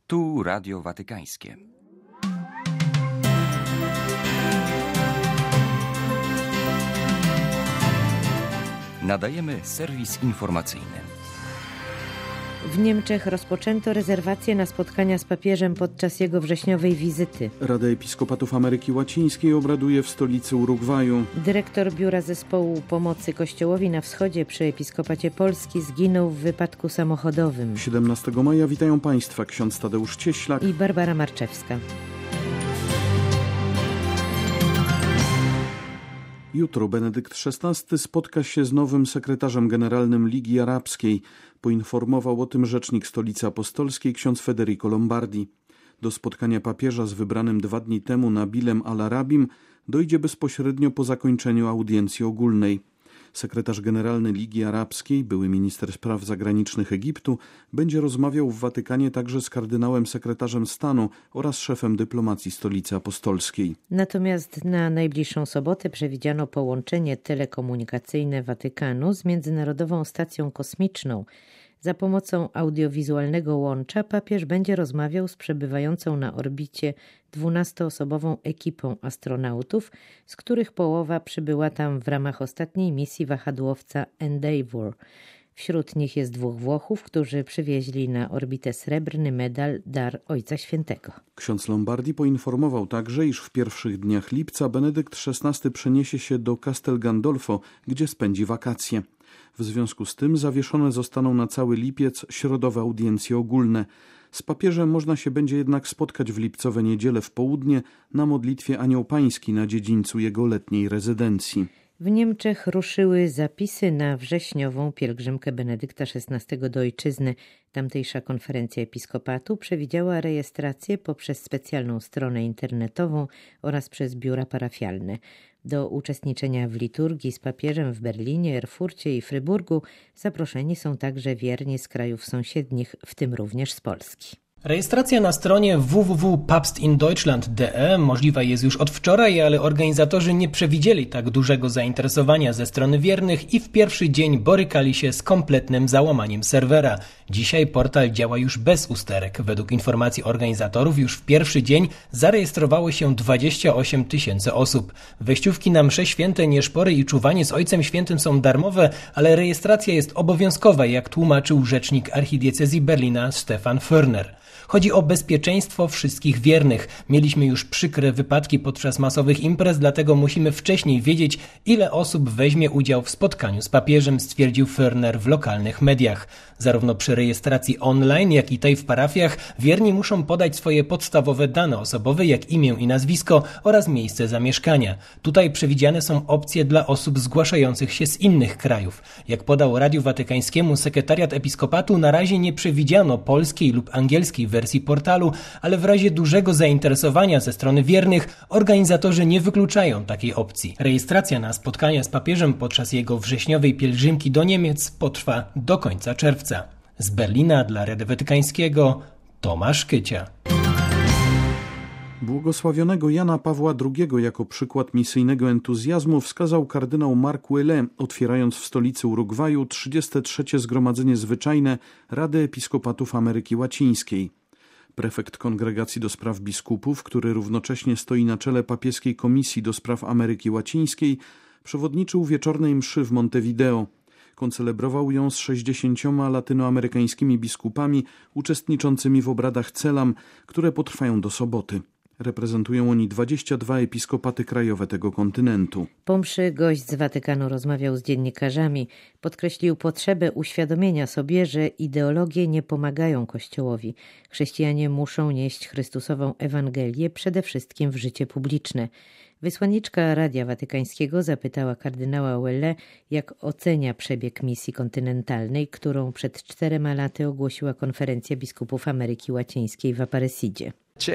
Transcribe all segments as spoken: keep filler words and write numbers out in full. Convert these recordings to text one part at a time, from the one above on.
Tu Radio Watykańskie. Nadajemy serwis informacyjny. W Niemczech rozpoczęto rezerwacje na spotkania z papieżem podczas jego wrześniowej wizyty. Rada Episkopatów Ameryki Łacińskiej obraduje w stolicy Urugwaju. Dyrektor Biura Zespołu Pomocy Kościołowi na Wschodzie przy Episkopacie Polski zginął w wypadku samochodowym. siedemnastego maja witają Państwa ksiądz Tadeusz Cieślak i Barbara Marczewska. Jutro Benedykt szesnasty spotka się z nowym sekretarzem generalnym Ligii Arabskiej. Poinformował o tym rzecznik Stolicy Apostolskiej ksiądz Federico Lombardi. Do spotkania papieża z wybranym dwa dni temu Nabilem al-Arabim dojdzie bezpośrednio po zakończeniu audiencji ogólnej. Sekretarz generalny Ligii Arabskiej, były minister spraw zagranicznych Egiptu, będzie rozmawiał w Watykanie także z kardynałem sekretarzem stanu oraz szefem dyplomacji Stolicy Apostolskiej. Natomiast na najbliższą sobotę przewidziano połączenie telekomunikacyjne Watykanu z Międzynarodową Stacją Kosmiczną. Za pomocą audiowizualnego łącza papież będzie rozmawiał z przebywającą na orbicie dwunastoosobową ekipą astronautów, z których połowa przybyła tam w ramach ostatniej misji wahadłowca Endeavour. Wśród nich jest dwóch Włochów, którzy przywieźli na orbitę srebrny medal Dar Ojca Świętego. Ksiądz Lombardi poinformował także, iż w pierwszych dniach lipca Benedykt szesnasty przeniesie się do Castel Gandolfo, gdzie spędzi wakacje. W związku z tym zawieszone zostaną na cały lipiec środowe audiencje ogólne. Z papieżem można się będzie jednak spotkać w lipcowe niedzielę w południe na modlitwie Anioł Pański na dziedzińcu jego letniej rezydencji. W Niemczech ruszyły zapisy na wrześniową pielgrzymkę Benedykta szesnastego do ojczyzny. Tamtejsza konferencja episkopatu przewidziała rejestrację poprzez specjalną stronę internetową oraz przez biura parafialne. Do uczestniczenia w liturgii z papieżem w Berlinie, Erfurcie i Fryburgu zaproszeni są także wierni z krajów sąsiednich, w tym również z Polski. Rejestracja na stronie w w w kropka papstindeutschland kropka d e możliwa jest już od wczoraj, ale organizatorzy nie przewidzieli tak dużego zainteresowania ze strony wiernych i w pierwszy dzień borykali się z kompletnym załamaniem serwera. Dzisiaj portal działa już bez usterek. Według informacji organizatorów już w pierwszy dzień zarejestrowało się dwadzieścia osiem tysięcy osób. Wejściówki na msze święte, nieszpory i czuwanie z Ojcem Świętym są darmowe, ale rejestracja jest obowiązkowa, jak tłumaczył rzecznik archidiecezji Berlina Stefan Förner. Chodzi o bezpieczeństwo wszystkich wiernych. Mieliśmy już przykre wypadki podczas masowych imprez, dlatego musimy wcześniej wiedzieć, ile osób weźmie udział w spotkaniu z papieżem, stwierdził Förner w lokalnych mediach. Zarówno przy rejestracji online, jak i tej w parafiach wierni muszą podać swoje podstawowe dane osobowe, jak imię i nazwisko oraz miejsce zamieszkania. Tutaj przewidziane są opcje dla osób zgłaszających się z innych krajów. Jak podał Radiu Watykańskiemu sekretariat episkopatu, na razie nie przewidziano polskiej lub angielskiej wersji portalu, ale w razie dużego zainteresowania ze strony wiernych organizatorzy nie wykluczają takiej opcji. Rejestracja na spotkania z papieżem podczas jego wrześniowej pielgrzymki do Niemiec potrwa do końca czerwca. Z Berlina dla Radia Watykańskiego Tomasz Kycia. Błogosławionego Jana Pawła drugiego jako przykład misyjnego entuzjazmu wskazał kardynał Marc Ouellet, otwierając w stolicy Urugwaju trzydzieste trzecie Zgromadzenie Zwyczajne Rady Episkopatów Ameryki Łacińskiej. Prefekt Kongregacji do Spraw Biskupów, który równocześnie stoi na czele papieskiej Komisji do Spraw Ameryki Łacińskiej, przewodniczył wieczornej mszy w Montevideo. Koncelebrował ją z sześćdziesięcioma latynoamerykańskimi biskupami uczestniczącymi w obradach Celam, które potrwają do soboty. Reprezentują oni dwadzieścia dwa episkopaty krajowe tego kontynentu. Po mszy gość z Watykanu rozmawiał z dziennikarzami. Podkreślił potrzebę uświadomienia sobie, że ideologie nie pomagają Kościołowi. Chrześcijanie muszą nieść Chrystusową Ewangelię przede wszystkim w życie publiczne. Wysłanniczka Radia Watykańskiego zapytała kardynała Ouellet, jak ocenia przebieg misji kontynentalnej, którą przed czterema laty ogłosiła Konferencja Biskupów Ameryki Łacińskiej w Aparecidzie.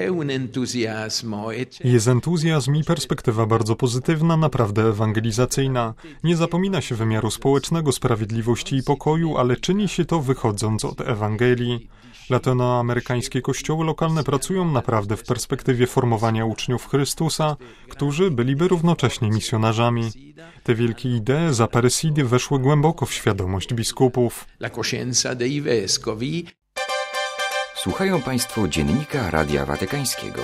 Jest entuzjazm i perspektywa bardzo pozytywna, naprawdę ewangelizacyjna. Nie zapomina się wymiaru społecznego, sprawiedliwości i pokoju, ale czyni się to wychodząc od Ewangelii. Latynoamerykańskie kościoły lokalne pracują naprawdę w perspektywie formowania uczniów Chrystusa, którzy byliby równocześnie misjonarzami. Te wielkie idee z Aparecidy weszły głęboko w świadomość biskupów. Słuchają Państwo Dziennika Radia Watykańskiego.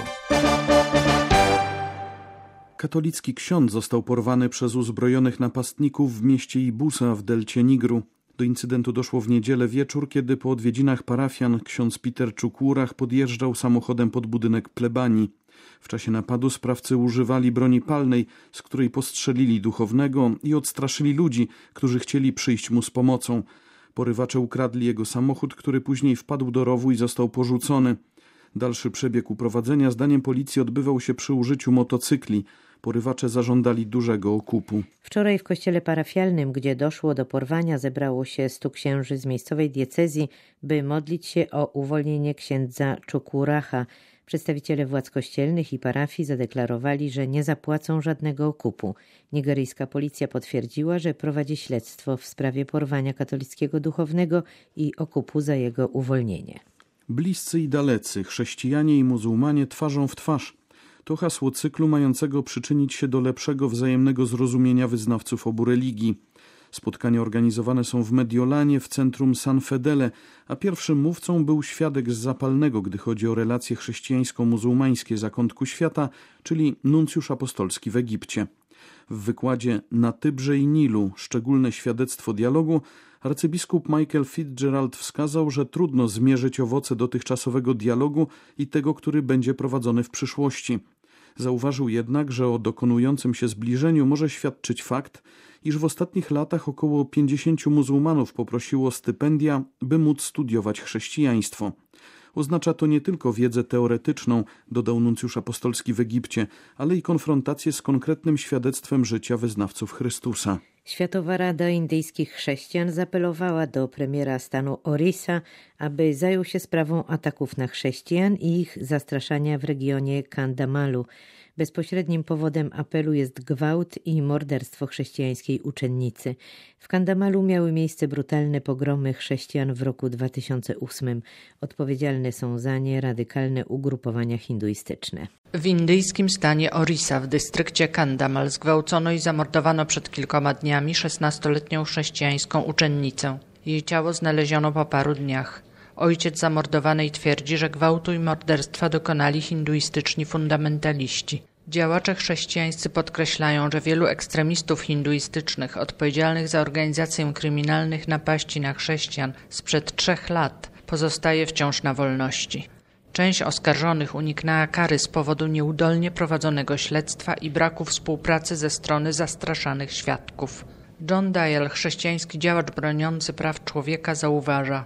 Katolicki ksiądz został porwany przez uzbrojonych napastników w mieście Ibusa w delcie Nigru. Do incydentu doszło w niedzielę wieczór, kiedy po odwiedzinach parafian ksiądz Peter Czukurach podjeżdżał samochodem pod budynek plebanii. W czasie napadu sprawcy używali broni palnej, z której postrzelili duchownego i odstraszyli ludzi, którzy chcieli przyjść mu z pomocą. Porywacze ukradli jego samochód, który później wpadł do rowu i został porzucony. Dalszy przebieg uprowadzenia zdaniem policji odbywał się przy użyciu motocykli. Porywacze zażądali dużego okupu. Wczoraj w kościele parafialnym, gdzie doszło do porwania, zebrało się stu księży z miejscowej diecezji, by modlić się o uwolnienie księdza Czukuracha. Przedstawiciele władz kościelnych i parafii zadeklarowali, że nie zapłacą żadnego okupu. Nigeryjska policja potwierdziła, że prowadzi śledztwo w sprawie porwania katolickiego duchownego i okupu za jego uwolnienie. Bliscy i dalecy, chrześcijanie i muzułmanie twarzą w twarz. To hasło cyklu mającego przyczynić się do lepszego wzajemnego zrozumienia wyznawców obu religii. Spotkania organizowane są w Mediolanie, w centrum San Fedele, a pierwszym mówcą był świadek z Zapalnego, gdy chodzi o relacje chrześcijańsko-muzułmańskie zakątku świata, czyli nuncjusz apostolski w Egipcie. W wykładzie Na Tybrze i Nilu, szczególne świadectwo dialogu, arcybiskup Michael Fitzgerald wskazał, że trudno zmierzyć owoce dotychczasowego dialogu i tego, który będzie prowadzony w przyszłości. Zauważył jednak, że o dokonującym się zbliżeniu może świadczyć fakt, iż w ostatnich latach około pięćdziesięciu muzułmanów poprosiło stypendia, by móc studiować chrześcijaństwo. Oznacza to nie tylko wiedzę teoretyczną, dodał nuncjusz apostolski w Egipcie, ale i konfrontację z konkretnym świadectwem życia wyznawców Chrystusa. Światowa Rada Indyjskich Chrześcijan zaapelowała do premiera stanu Orissa, aby zajął się sprawą ataków na chrześcijan i ich zastraszania w regionie Kandamalu. Bezpośrednim powodem apelu jest gwałt i morderstwo chrześcijańskiej uczennicy. W Kandamalu miały miejsce brutalne pogromy chrześcijan w roku dwa tysiące ósmym. Odpowiedzialne są za nie radykalne ugrupowania hinduistyczne. W indyjskim stanie Orissa w dystrykcie Kandamal zgwałcono i zamordowano przed kilkoma dniami szesnastoletnią chrześcijańską uczennicę. Jej ciało znaleziono po paru dniach. Ojciec zamordowanej twierdzi, że gwałtu i morderstwa dokonali hinduistyczni fundamentaliści. Działacze chrześcijańscy podkreślają, że wielu ekstremistów hinduistycznych odpowiedzialnych za organizację kryminalnych napaści na chrześcijan sprzed trzech lat pozostaje wciąż na wolności. Część oskarżonych uniknęła kary z powodu nieudolnie prowadzonego śledztwa i braku współpracy ze strony zastraszanych świadków. John Dyle, chrześcijański działacz broniący praw człowieka, zauważa: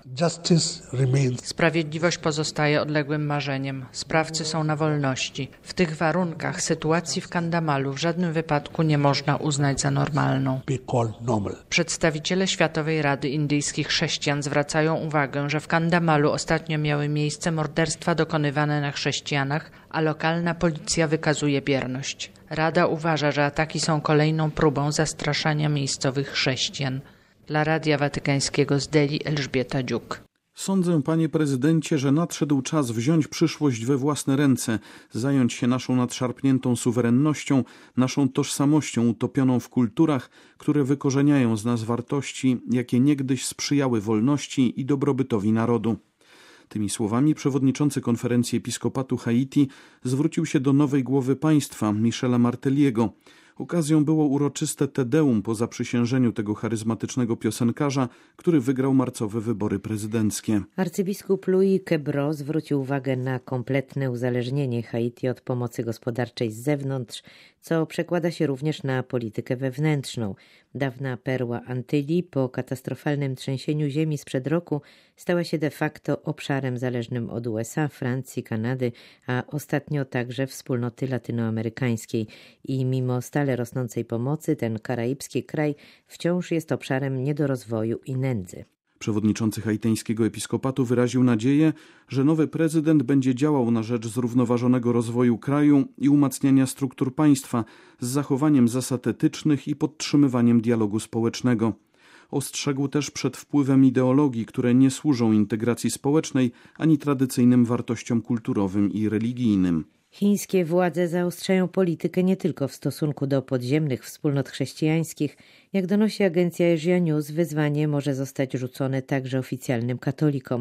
Sprawiedliwość pozostaje odległym marzeniem. Sprawcy są na wolności. W tych warunkach sytuacji w Kandamalu w żadnym wypadku nie można uznać za normalną. Przedstawiciele Światowej Rady Indyjskich Chrześcijan zwracają uwagę, że w Kandamalu ostatnio miały miejsce morderstwa dokonywane na chrześcijanach, a lokalna policja wykazuje bierność. Rada uważa, że ataki są kolejną próbą zastraszania miejscowych chrześcijan. Dla Radia Watykańskiego z Delhi Elżbieta Dziuk. Sądzę, panie prezydencie, że nadszedł czas wziąć przyszłość we własne ręce, zająć się naszą nadszarpniętą suwerennością, naszą tożsamością utopioną w kulturach, które wykorzeniają z nas wartości, jakie niegdyś sprzyjały wolności i dobrobytowi narodu. Tymi słowami przewodniczący konferencji episkopatu Haiti zwrócił się do nowej głowy państwa, Michela Martelliego. Okazją było uroczyste Te Deum po zaprzysiężeniu tego charyzmatycznego piosenkarza, który wygrał marcowe wybory prezydenckie. Arcybiskup Louis Quebro zwrócił uwagę na kompletne uzależnienie Haiti od pomocy gospodarczej z zewnątrz, co przekłada się również na politykę wewnętrzną. Dawna perła Antylii po katastrofalnym trzęsieniu ziemi sprzed roku stała się de facto obszarem zależnym od U S A, Francji, Kanady, a ostatnio także wspólnoty latynoamerykańskiej. I mimo stale rosnącej pomocy ten karaibski kraj wciąż jest obszarem niedorozwoju i nędzy. Przewodniczący haiteńskiego episkopatu wyraził nadzieję, że nowy prezydent będzie działał na rzecz zrównoważonego rozwoju kraju i umacniania struktur państwa z zachowaniem zasad etycznych i podtrzymywaniem dialogu społecznego. Ostrzegł też przed wpływem ideologii, które nie służą integracji społecznej ani tradycyjnym wartościom kulturowym i religijnym. Chińskie władze zaostrzają politykę nie tylko w stosunku do podziemnych wspólnot chrześcijańskich. Jak donosi agencja Asia News, wyzwanie może zostać rzucone także oficjalnym katolikom.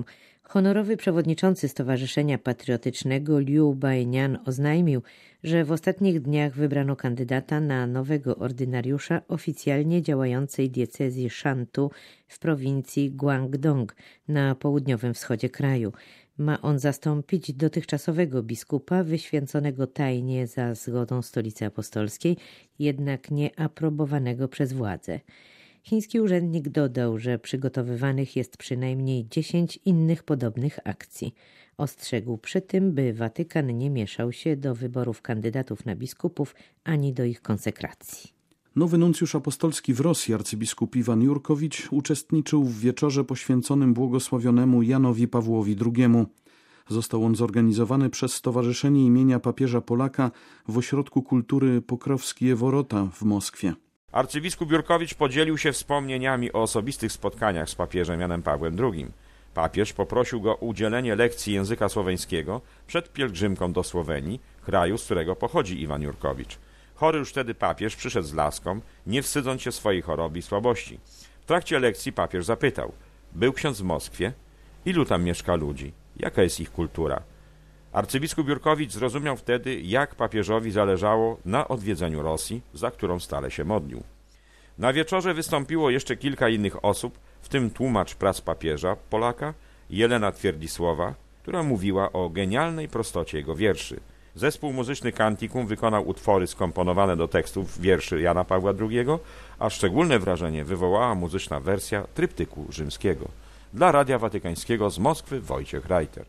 Honorowy przewodniczący Stowarzyszenia Patriotycznego Liu Bainian oznajmił, że w ostatnich dniach wybrano kandydata na nowego ordynariusza oficjalnie działającej diecezji Shantu w prowincji Guangdong na południowym wschodzie kraju. Ma on zastąpić dotychczasowego biskupa wyświęconego tajnie za zgodą Stolicy Apostolskiej, jednak nie aprobowanego przez władze. Chiński urzędnik dodał, że przygotowywanych jest przynajmniej dziesięć innych podobnych akcji. Ostrzegł przy tym, by Watykan nie mieszał się do wyborów kandydatów na biskupów ani do ich konsekracji. Nowy nuncjusz apostolski w Rosji, arcybiskup Iwan Jurkowicz, uczestniczył w wieczorze poświęconym błogosławionemu Janowi Pawłowi drugiemu. Został on zorganizowany przez Stowarzyszenie imienia papieża Polaka w Ośrodku Kultury Pokrowskie Worota w Moskwie. Arcybiskup Jurkowicz podzielił się wspomnieniami o osobistych spotkaniach z papieżem Janem Pawłem drugim. Papież poprosił go o udzielenie lekcji języka słoweńskiego przed pielgrzymką do Słowenii, kraju, z którego pochodzi Iwan Jurkowicz. Chory już wtedy papież przyszedł z laską, nie wstydząc się swojej choroby i słabości. W trakcie lekcji papież zapytał: był ksiądz w Moskwie? Ilu tam mieszka ludzi? Jaka jest ich kultura? Arcybiskup Jurkowicz zrozumiał wtedy, jak papieżowi zależało na odwiedzeniu Rosji, za którą stale się modlił. Na wieczorze wystąpiło jeszcze kilka innych osób, w tym tłumacz prac papieża Polaka, Jelena Twierdisłowa, która mówiła o genialnej prostocie jego wierszy. Zespół muzyczny Canticum wykonał utwory skomponowane do tekstów wierszy Jana Pawła drugiego, a szczególne wrażenie wywołała muzyczna wersja tryptyku rzymskiego. Dla Radia Watykańskiego z Moskwy Wojciech Reiter.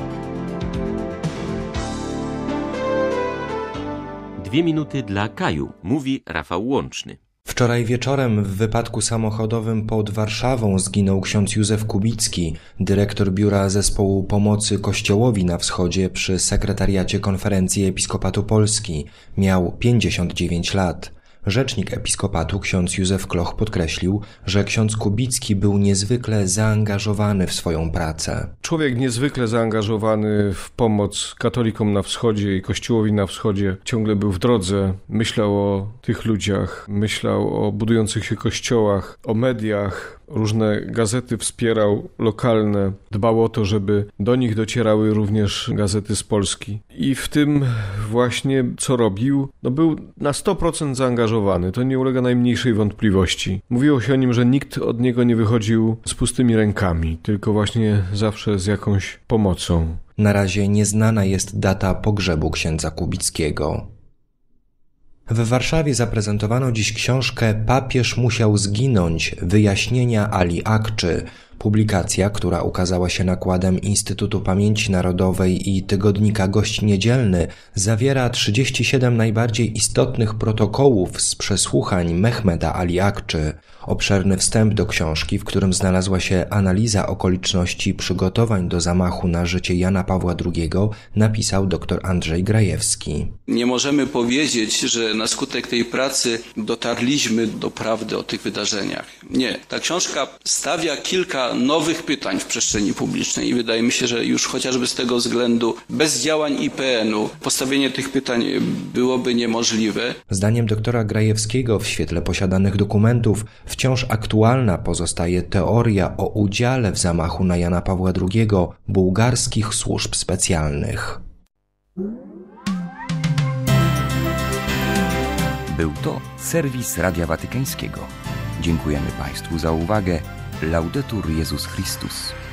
Dwie minuty dla Kaju, mówi Rafał Łączny. Wczoraj wieczorem w wypadku samochodowym pod Warszawą zginął ksiądz Józef Kubicki, dyrektor Biura Zespołu Pomocy Kościołowi na Wschodzie przy Sekretariacie Konferencji Episkopatu Polski. Miał pięćdziesiąt dziewięć lat. Rzecznik Episkopatu ksiądz Józef Kloch podkreślił, że ksiądz Kubicki był niezwykle zaangażowany w swoją pracę. Człowiek niezwykle zaangażowany w pomoc katolikom na wschodzie i Kościołowi na wschodzie. Ciągle był w drodze, myślał o tych ludziach, myślał o budujących się kościołach, o mediach. Różne gazety wspierał, lokalne. Dbał o to, żeby do nich docierały również gazety z Polski. I w tym właśnie, co robił, no był na sto procent zaangażowany. To nie ulega najmniejszej wątpliwości. Mówiło się o nim, że nikt od niego nie wychodził z pustymi rękami, tylko właśnie zawsze z jakąś pomocą. Na razie nieznana jest data pogrzebu księdza Kubickiego. W Warszawie zaprezentowano dziś książkę Papież musiał zginąć. Wyjaśnienia Ali Akczy. Publikacja, która ukazała się nakładem Instytutu Pamięci Narodowej i tygodnika Gość Niedzielny, zawiera trzydzieści siedem najbardziej istotnych protokołów z przesłuchań Mehmeda Ali Akczy. Obszerny wstęp do książki, w którym znalazła się analiza okoliczności przygotowań do zamachu na życie Jana Pawła drugiego, napisał dr Andrzej Grajewski. Nie możemy powiedzieć, że na skutek tej pracy dotarliśmy do prawdy o tych wydarzeniach. Nie. Ta książka stawia kilka nowych pytań w przestrzeni publicznej i wydaje mi się, że już chociażby z tego względu bez działań I P N-u postawienie tych pytań byłoby niemożliwe. Zdaniem doktora Grajewskiego w świetle posiadanych dokumentów wciąż aktualna pozostaje teoria o udziale w zamachu na Jana Pawła drugiego bułgarskich służb specjalnych. Był to serwis Radia Watykańskiego. Dziękujemy Państwu za uwagę. Laudetur Jezus Chrystus.